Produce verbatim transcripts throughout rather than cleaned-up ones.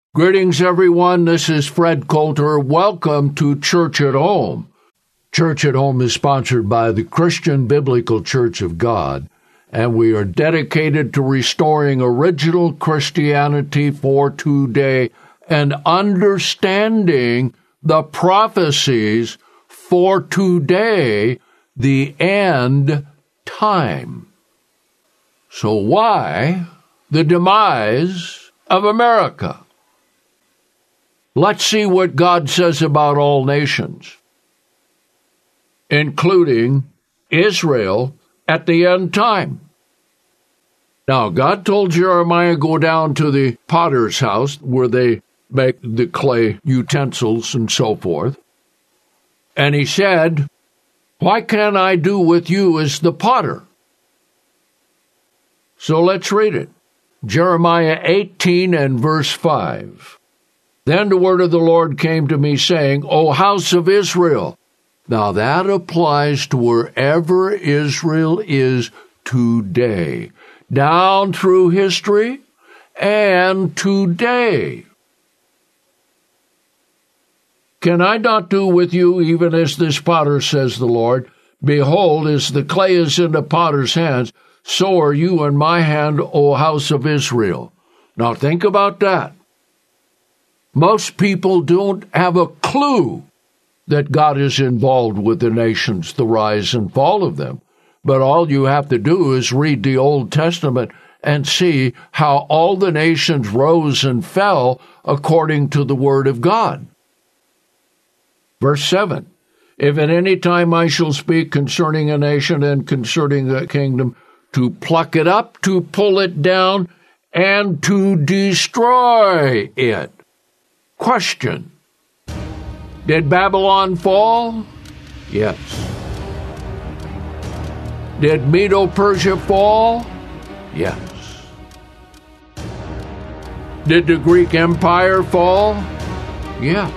Greetings, everyone. This is Fred Coulter. Welcome to Church at Home. Church at Home is sponsored by the Christian Biblical Church of God, and we are dedicated to restoring original Christianity for today and understanding the prophecies for today, the end time. So why the demise of America? Let's see what God says about all nations, including Israel at the end time. Now, God told Jeremiah, go down to the potter's house where they make the clay utensils and so forth. And he said, what can I do with you as the potter? So let's read it. Jeremiah eighteen and verse five. Then the word of the Lord came to me, saying, O house of Israel. Now that applies to wherever Israel is today, down through history and today. Can I not do with you even as this potter, says the Lord? Behold, as the clay is in the potter's hands, so are you in my hand, O house of Israel. Now think about that. Most people don't have a clue that God is involved with the nations, the rise and fall of them. But all you have to do is read the Old Testament and see how all the nations rose and fell according to the Word of God. Verse seven, if at any time I shall speak concerning a nation and concerning a kingdom, to pluck it up, to pull it down, and to destroy it. Question. Did Babylon fall? Yes. Did Medo-Persia fall? Yes. Did the Greek Empire fall? Yes.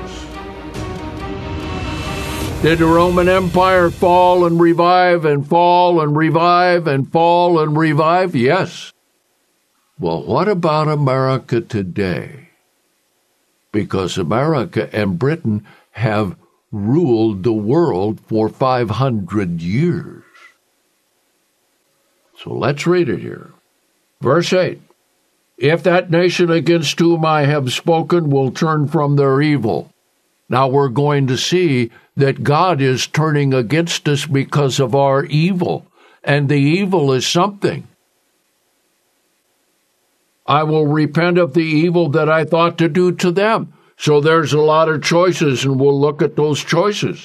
Did the Roman Empire fall and revive and fall and revive and fall and revive? Yes. Well, what about America today? Because America and Britain have ruled the world for five hundred years. So let's read it here. Verse eight. If that nation against whom I have spoken will turn from their evil. Now we're going to see that God is turning against us because of our evil, and the evil is something. I will repent of the evil that I thought to do to them. So there's a lot of choices, and we'll look at those choices.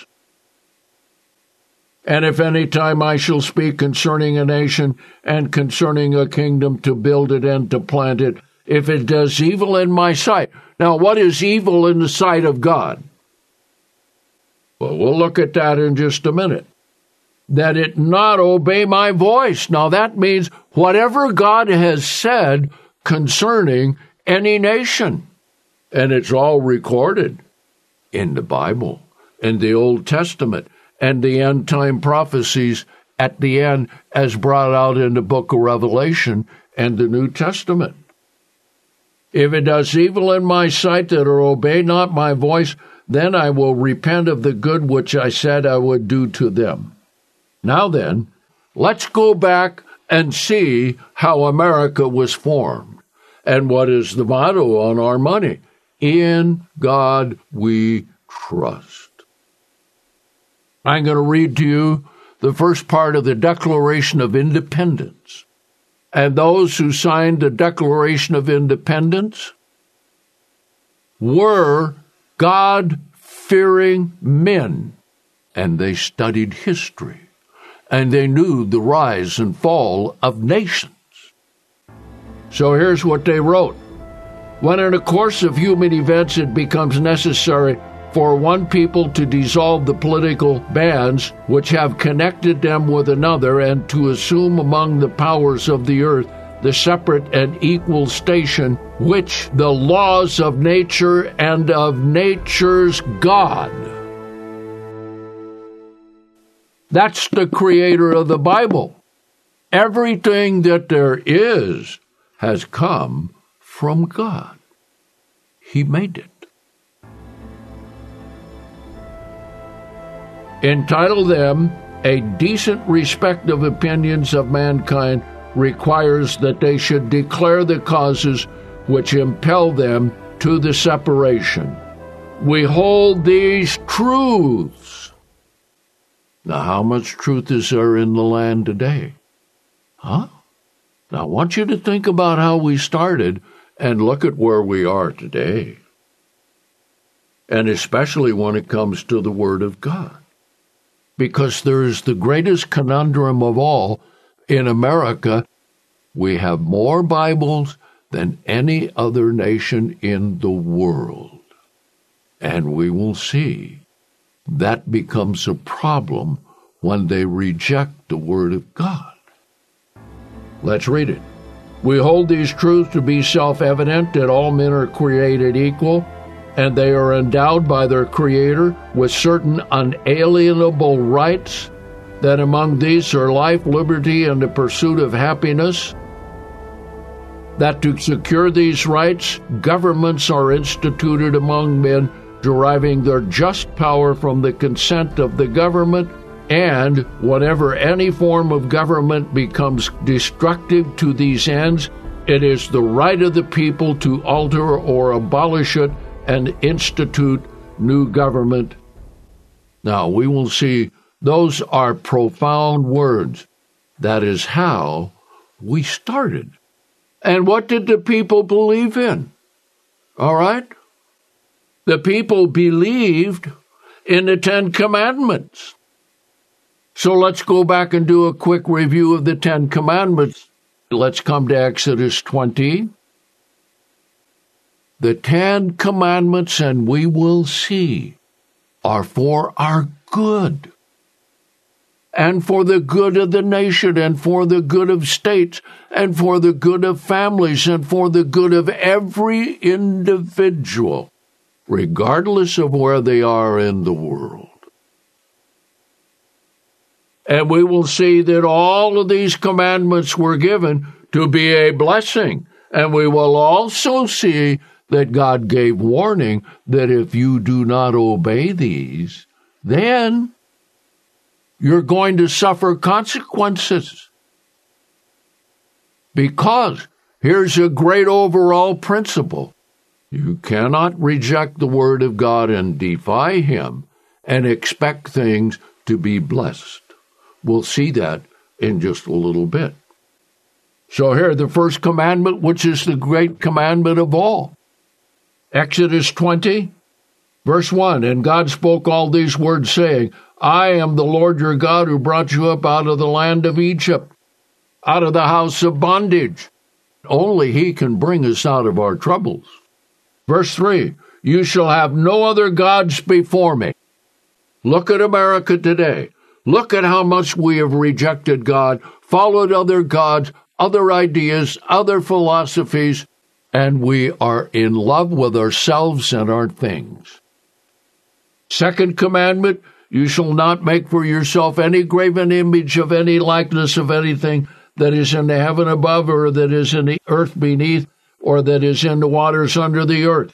And if any time I shall speak concerning a nation and concerning a kingdom to build it and to plant it, if it does evil in my sight. Now, what is evil in the sight of God? Well, we'll look at that in just a minute. That it not obey my voice. Now, that means whatever God has said concerning any nation. And it's all recorded in the Bible, in the Old Testament, and the end-time prophecies at the end as brought out in the book of Revelation and the New Testament. If it does evil in my sight that or obey not my voice, then I will repent of the good which I said I would do to them. Now then, let's go back and see how America was formed and what is the motto on our money. In God we trust. I'm going to read to you the first part of the Declaration of Independence. And those who signed the Declaration of Independence were God-fearing men, and they studied history, and they knew the rise and fall of nations. So here's what they wrote. When in the course of human events it becomes necessary for one people to dissolve the political bands which have connected them with another and to assume among the powers of the earth the separate and equal station which the laws of nature and of nature's God. That's the creator of the Bible. Everything that there is has come from God. He made it. Entitle them, A Decent Respect of Opinions of Mankind requires that they should declare the causes which impel them to the separation. We hold these truths. Now, how much truth is there in the land today? Huh? Now, I want you to think about how we started and look at where we are today. And especially when it comes to the Word of God. Because there is the greatest conundrum of all. In America, we have more Bibles than any other nation in the world. And we will see that becomes a problem when they reject the Word of God. Let's read it. We hold these truths to be self-evident that all men are created equal, and they are endowed by their Creator with certain unalienable rights, that among these are life, liberty, and the pursuit of happiness, that to secure these rights, governments are instituted among men, deriving their just power from the consent of the government, and whenever any form of government becomes destructive to these ends, it is the right of the people to alter or abolish it and institute new government. Now, we will see those are profound words. That is how we started. And what did the people believe in? All right? The people believed in the Ten Commandments. So let's go back and do a quick review of the Ten Commandments. Let's come to Exodus twenty. The Ten Commandments, and we will see, are for our good, and for the good of the nation, and for the good of states, and for the good of families, and for the good of every individual, regardless of where they are in the world. And we will see that all of these commandments were given to be a blessing. And we will also see that God gave warning that if you do not obey these, then you're going to suffer consequences. Because here's a great overall principle. You cannot reject the Word of God and defy Him and expect things to be blessed. We'll see that in just a little bit. So here, the first commandment, which is the great commandment of all. Exodus twenty, verse one, And God spoke all these words, saying, I am the Lord your God who brought you up out of the land of Egypt, out of the house of bondage. Only He can bring us out of our troubles. Verse three, You shall have no other gods before me. Look at America today. Look at how much we have rejected God, followed other gods, other ideas, other philosophies, and we are in love with ourselves and our things. Second commandment, you shall not make for yourself any graven image of any likeness of anything that is in the heaven above, or that is in the earth beneath, or that is in the waters under the earth.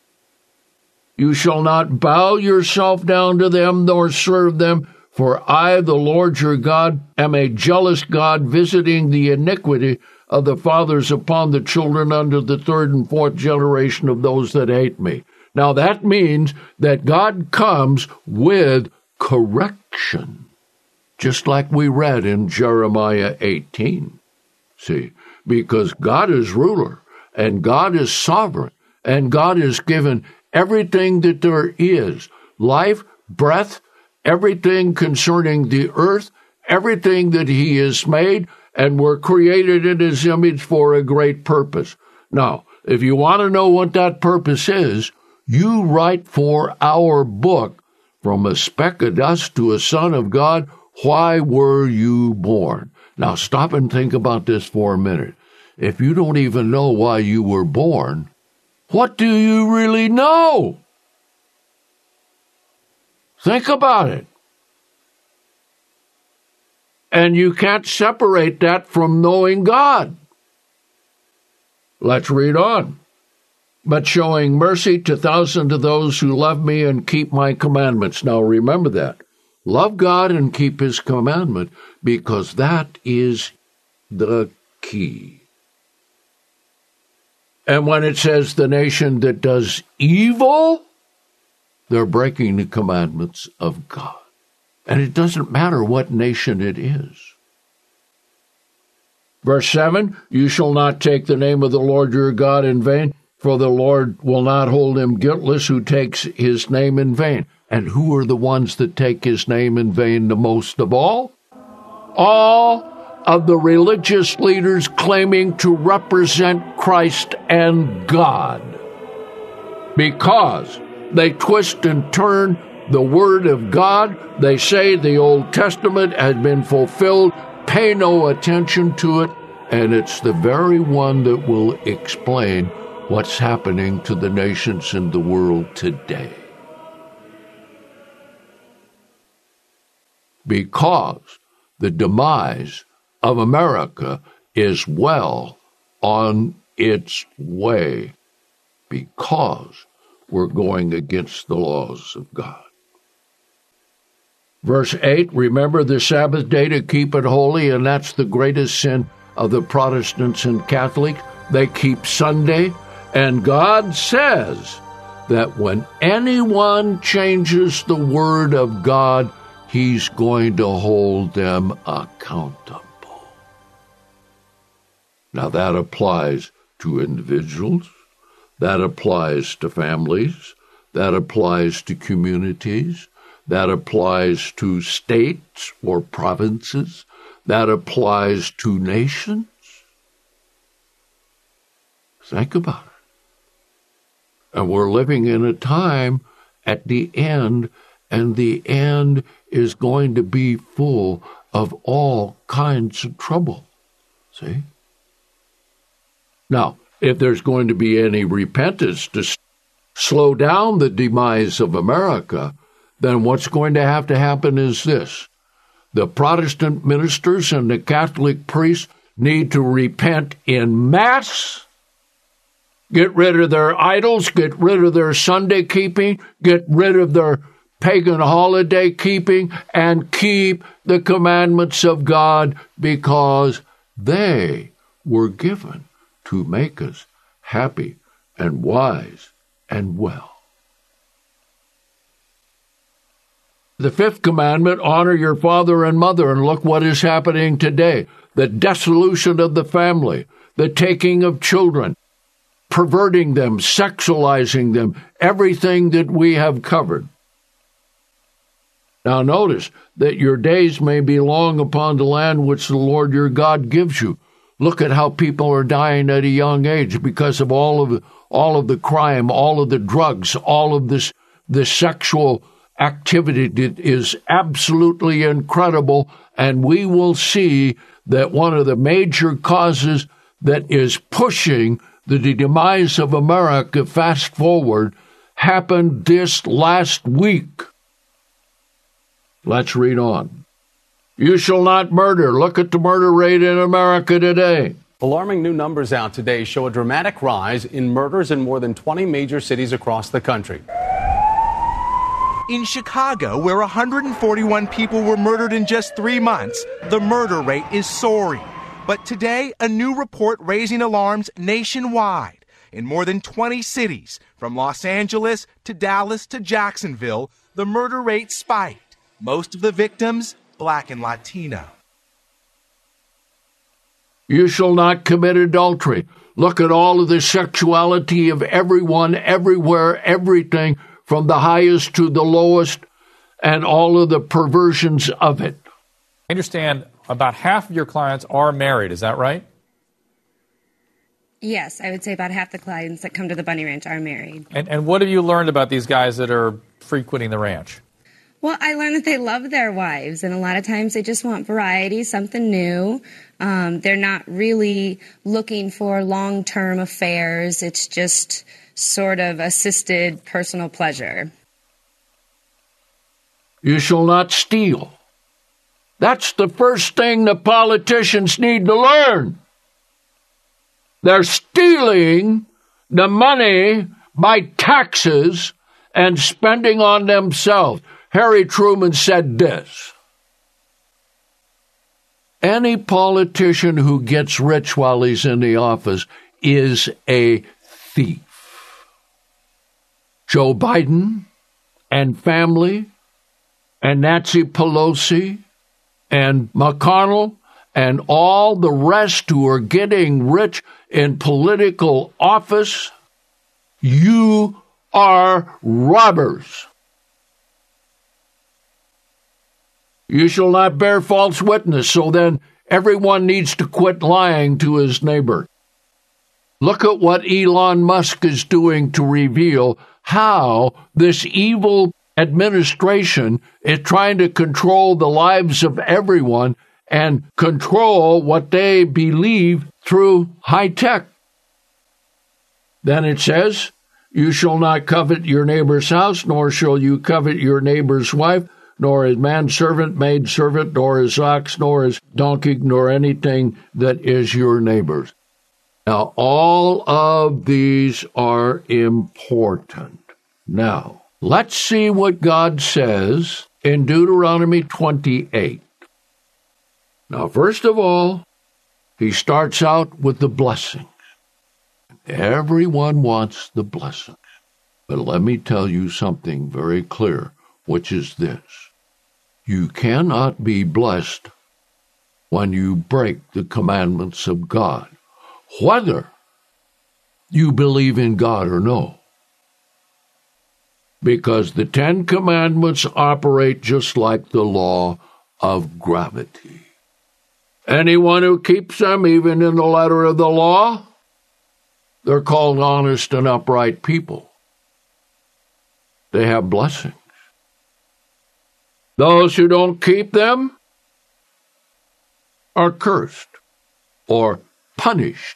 You shall not bow yourself down to them, nor serve them, for I, the Lord your God, am a jealous God, visiting the iniquity of the fathers upon the children unto the third and fourth generation of those that hate me. Now that means that God comes with correction, just like we read in Jeremiah eighteen. See, because God is ruler, and God is sovereign, and God has given everything that there is, life, breath, everything concerning the earth, everything that He has made, and we're created in His image for a great purpose. Now, if you want to know what that purpose is, you write for our book, From a Speck of Dust to a Son of God, Why Were You Born? Now, stop and think about this for a minute. If you don't even know why you were born, what do you really know? Think about it. And you can't separate that from knowing God. Let's read on. but showing mercy to thousands of those who love me and keep my commandments. Now remember that. Love God and keep his commandment, because that is the key. And when it says the nation that does evil, they're breaking the commandments of God. And it doesn't matter what nation it is. Verse seven, you shall not take the name of the Lord your God in vain, for the Lord will not hold him guiltless who takes his name in vain. And who are the ones that take his name in vain the most of all? All of the religious leaders claiming to represent Christ and God, because they twist and turn the Word of God. They say the Old Testament had been fulfilled. Pay no attention to it, and it's the very one that will explain what's happening to the nations in the world today. Because the demise of America is well on its way, because we're going against the laws of God. Verse eight, remember the Sabbath day to keep it holy, and that's the greatest sin of the Protestants and Catholics. They keep Sunday, and God says that when anyone changes the word of God, he's going to hold them accountable. Now that applies to individuals, that applies to families, that applies to communities, that applies to states or provinces, that applies to nations. Think about it. And we're living in a time at the end, and the end is going to be full of all kinds of trouble. See? Now, if there's going to be any repentance to slow down the demise of America, then what's going to have to happen is this. The Protestant ministers and the Catholic priests need to repent en masse, get rid of their idols, get rid of their Sunday keeping, get rid of their pagan holiday keeping, and keep the commandments of God, because they were given to make us happy and wise and well. The fifth commandment, honor your father and mother, and look what is happening today. The dissolution of the family, the taking of children, perverting them, sexualizing them, everything that we have covered. Now notice that your days may be long upon the land which the Lord your God gives you. Look at how people are dying at a young age because of all of all of the crime, all of the drugs, all of this the sexual activity that is absolutely incredible, and we will see that one of the major causes that is pushing the demise of America fast forward happened this last week. Let's read on. You shall not murder. Look at the murder rate in America today. Alarming new numbers out today show a dramatic rise in murders in more than twenty major cities across the country. In Chicago, where one hundred forty-one people were murdered in just three months, the murder rate is soaring. But today, a new report raising alarms nationwide. In more than twenty cities, from Los Angeles to Dallas to Jacksonville, the murder rate spiked. Most of the victims, Black and Latino. You shall not commit adultery. Look at all of the sexuality of everyone, everywhere, everything, from the highest to the lowest, and all of the perversions of it. I understand about half of your clients are married. Is that right? Yes, I would say about half the clients that come to the Bunny Ranch are married. And, and what have you learned about these guys that are frequenting the ranch? Well, I learned that they love their wives, and a lot of times they just want variety, something new. Um, they're not really looking for long-term affairs. It's just sort of assisted personal pleasure. You shall not steal. That's the first thing the politicians need to learn. They're stealing the money by taxes and spending on themselves. Harry Truman said this: any politician who gets rich while he's in the office is a thief. Joe Biden and family and Nancy Pelosi and McConnell and all the rest who are getting rich in political office, you are robbers. You shall not bear false witness, so then everyone needs to quit lying to his neighbor. Look at what Elon Musk is doing to reveal how this evil administration is trying to control the lives of everyone and control what they believe through high tech. Then it says, you shall not covet your neighbor's house, nor shall you covet your neighbor's wife, nor his manservant, maidservant, nor his ox, nor his donkey, nor anything that is your neighbor's. Now, all of these are important. Now, let's see what God says in Deuteronomy twenty-eight. Now, first of all, he starts out with the blessings. Everyone wants the blessings. But let me tell you something very clear, which is this. You cannot be blessed when you break the commandments of God, whether you believe in God or no. Because the Ten Commandments operate just like the law of gravity. Anyone who keeps them, even in the letter of the law, they're called honest and upright people. They have blessings. Those who don't keep them are cursed or punished.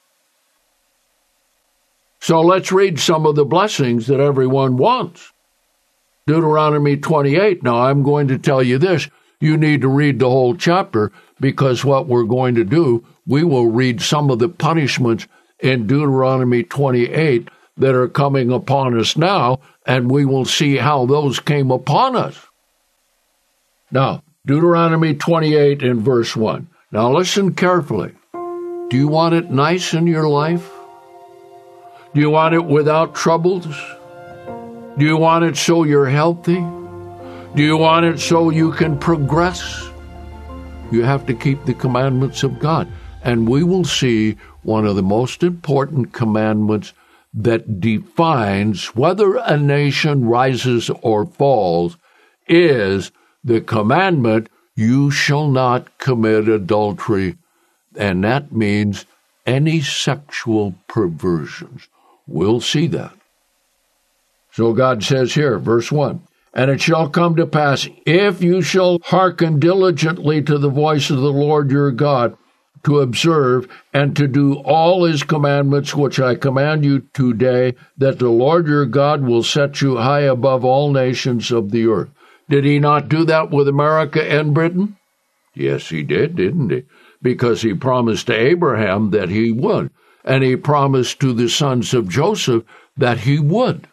So let's read some of the blessings that everyone wants. Deuteronomy twenty-eight. Now, I'm going to tell you this. You need to read the whole chapter, because what we're going to do, we will read some of the punishments in Deuteronomy twenty-eight that are coming upon us now, and we will see how those came upon us. Now, Deuteronomy twenty-eight in verse one. Now, listen carefully. Do you want it nice in your life? Do you want it without troubles? Do you want it so you're healthy? Do you want it so you can progress? You have to keep the commandments of God. And we will see one of the most important commandments that defines whether a nation rises or falls is the commandment, you shall not commit adultery. And that means any sexual perversions. We'll see that. So God says here, verse one, and it shall come to pass, if you shall hearken diligently to the voice of the Lord your God, to observe and to do all his commandments which I command you today, that the Lord your God will set you high above all nations of the earth. Did he not do that with America and Britain? Yes, he did, didn't he? Because he promised to Abraham that he would. And he promised to the sons of Joseph that he would.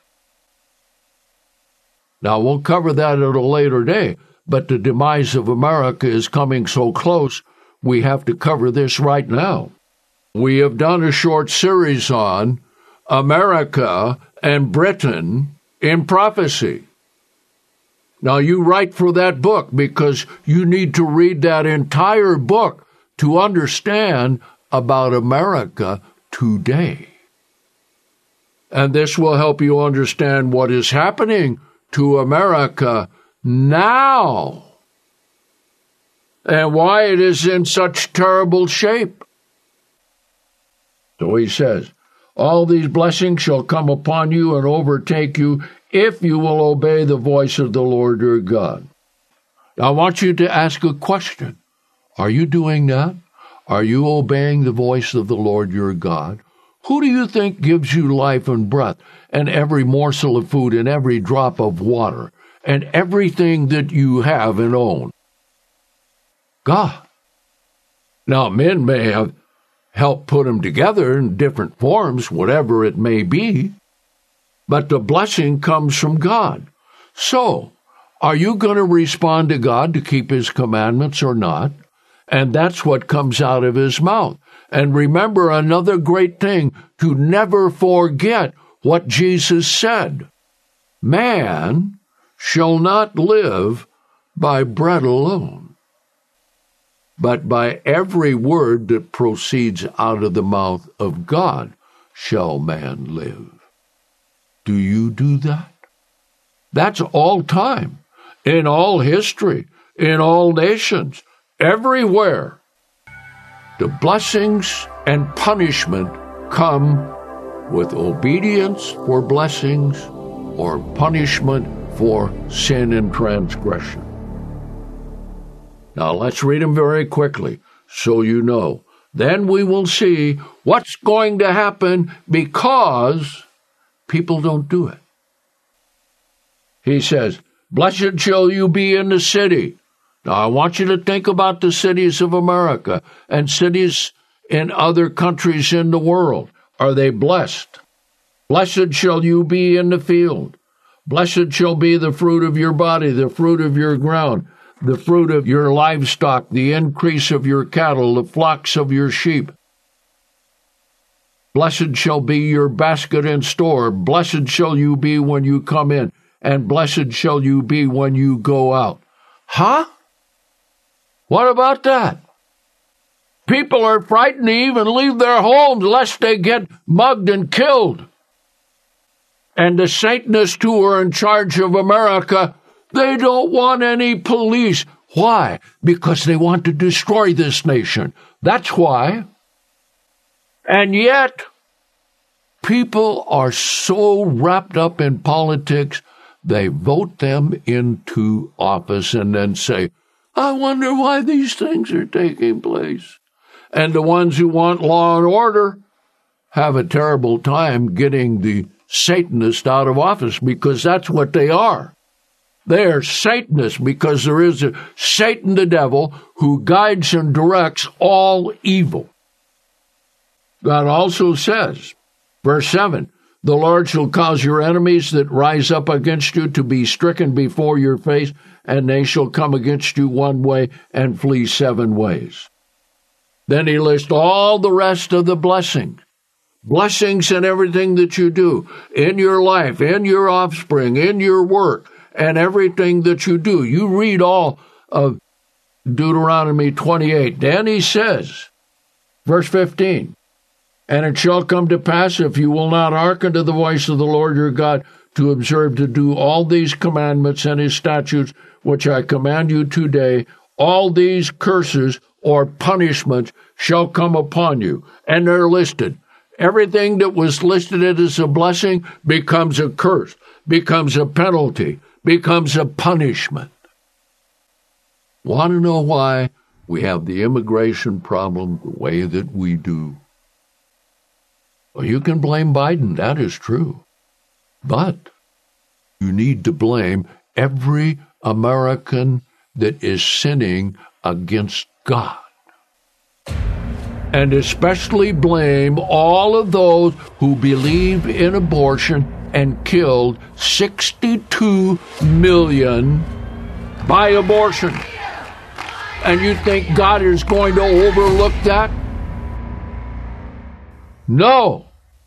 Now, we'll cover that at a later day, but the demise of America is coming so close, we have to cover this right now. We have done a short series on America and Britain in prophecy. Now, you write for that book because you need to read that entire book to understand about America today. And this will help you understand what is happening to America now and why it is in such terrible shape. So he says, all these blessings shall come upon you and overtake you if you will obey the voice of the Lord your God. I want you to ask a question. Are you doing that? Are you obeying the voice of the Lord your God? Who do you think gives you life and breath and every morsel of food and every drop of water and everything that you have and own? God. Now, men may have help put them together in different forms, whatever it may be. But the blessing comes from God. So, are you going to respond to God to keep his commandments or not? And that's what comes out of his mouth. And remember another great thing, to never forget what Jesus said. Man shall not live by bread alone, but by every word that proceeds out of the mouth of God shall man live. Do you do that? That's all time, in all history, in all nations, everywhere. The blessings and punishment come with obedience for blessings or punishment for sin and transgression. Now let's read them very quickly so you know. Then we will see what's going to happen because people don't do it. He says, "Blessed shall you be in the city." Now, I want you to think about the cities of America and cities in other countries in the world. Are they blessed? Blessed shall you be in the field. Blessed shall be the fruit of your body, the fruit of your ground, the fruit of your livestock, the increase of your cattle, the flocks of your sheep. Blessed shall be your basket and store. Blessed shall you be when you come in, and blessed shall you be when you go out. Huh? What about that? People are frightened to even leave their homes lest they get mugged and killed. And the Satanists who are in charge of America, they don't want any police. Why? Because they want to destroy this nation. That's why. And yet, people are so wrapped up in politics, they vote them into office and then say, I wonder why these things are taking place. And the ones who want law and order have a terrible time getting the Satanists out of office, because that's what they are. They are Satanists because there is a Satan the devil who guides and directs all evil. God also says, verse seven, the Lord shall cause your enemies that rise up against you to be stricken before your face, and they shall come against you one way and flee seven ways. Then he lists all the rest of the blessings. Blessings in everything that you do, in your life, in your offspring, in your work, and everything that you do. You read all of Deuteronomy twenty-eight. Then he says, verse fifteen, and it shall come to pass, if you will not hearken to the voice of the Lord your God, to observe to do all these commandments and his statutes, which I command you today, all these curses or punishments shall come upon you. And they're listed. Everything that was listed as a blessing becomes a curse, becomes a penalty, becomes a punishment. Want to know why we have the immigration problem the way that we do? Well, you can blame Biden, that is true. But you need to blame every American that is sinning against God. And especially blame all of those who believe in abortion and killed sixty-two million by abortion. And you think God is going to overlook that? No.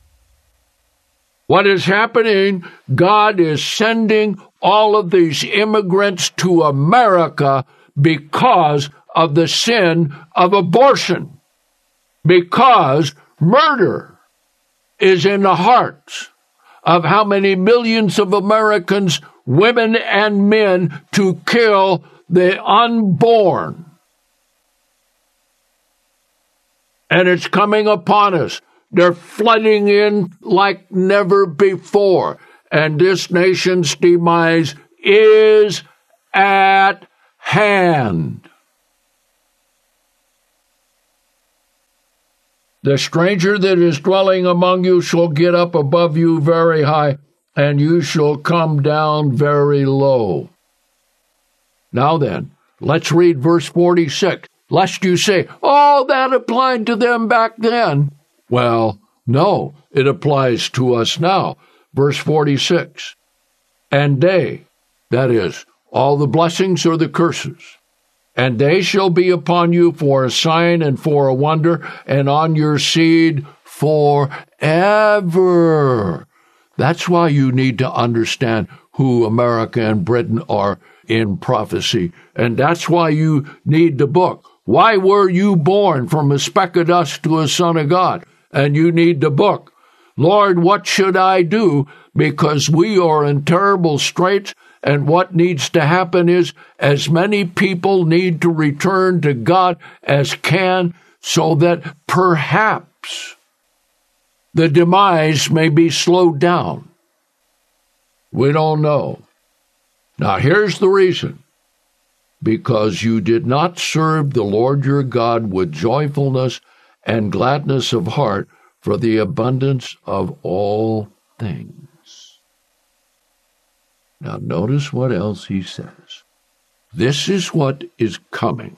What is happening, God is sending all of these immigrants to America because of the sin of abortion. Because murder is in the hearts of how many millions of Americans, women and men, to kill the unborn. And it's coming upon us. They're flooding in like never before. And this nation's demise is at hand. The stranger that is dwelling among you shall get up above you very high, and you shall come down very low. Now then, let's read verse forty-six. lest you say, oh, that applied to them back then. Well, no, it applies to us now. Verse forty-six, and they, that is, all the blessings or the curses, and they shall be upon you for a sign and for a wonder, and on your seed forever. That's why you need to understand who America and Britain are in prophecy. And that's why you need the book. Why were you born from a speck of dust to a son of God? And you need the book. Lord, what should I do? Because we are in terrible straits. And what needs to happen is as many people need to return to God as can, so that perhaps the demise may be slowed down. We don't know. Now here's the reason. Because you did not serve the Lord your God with joyfulness and gladness of heart for the abundance of all things. Now notice what else he says. This is what is coming.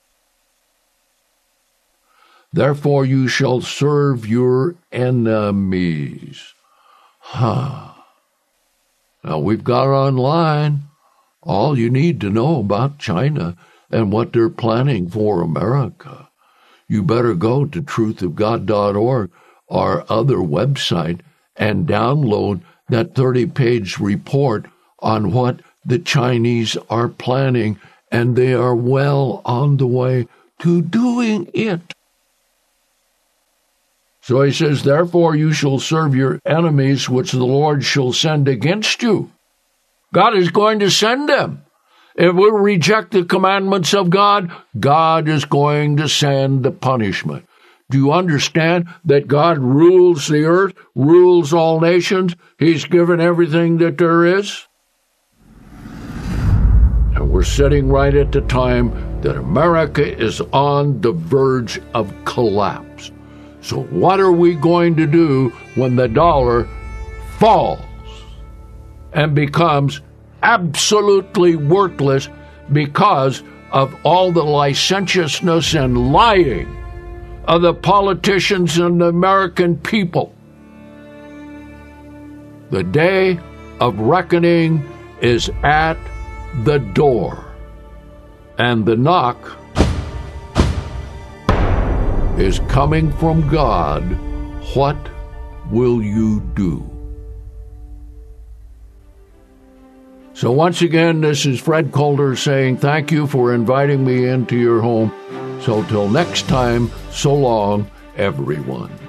Therefore you shall serve your enemies. Huh. Now we've got online all you need to know about China and what they're planning for America. You better go to truth of god dot org, our other website, and download that thirty-page report on what the Chinese are planning, and they are well on the way to doing it. So he says, therefore you shall serve your enemies, which the Lord shall send against you. God is going to send them. If we reject the commandments of God, God is going to send the punishment. Do you understand that God rules the earth, rules all nations? He's given everything that there is. And we're sitting right at the time that America is on the verge of collapse. So what are we going to do when the dollar falls and becomes absolutely worthless because of all the licentiousness and lying of the politicians and the American people? The day of reckoning is at the door, and the knock is coming from God. What will you do? So once again, this is Fred Calder saying thank you for inviting me into your home. So till next time, so long, everyone.